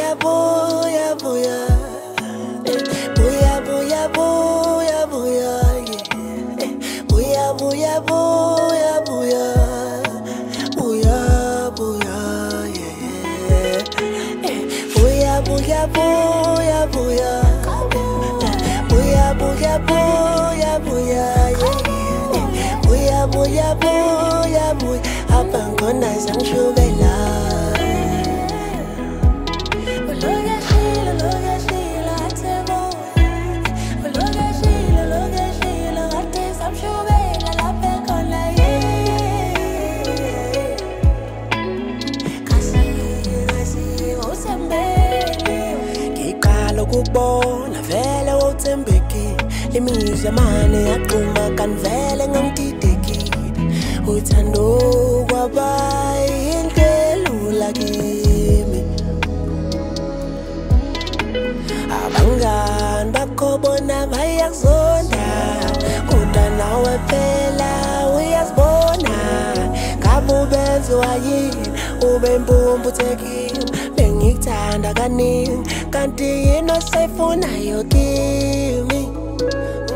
boya, boya. Boya, boya, boya, boya, yeah. Boya, boya, boya, boya. Boya, boya, yeah. Boya, boya, boya, boya. Boya, boya, boya, boya, yeah. Boya, boya, boya, boya. Abangona zangishubela. Ukubona vele uthembekile imizwa mane yaqhuma kanvele ngangididekile uthando kwaba intelula kimi abangani bakho bona bayakuzonda kodwa nawe phela uyazibona ngabe ubenziwa yini ube mpumbuthekile bengikuthanda kaningi kanti yini oseyifunayo kimi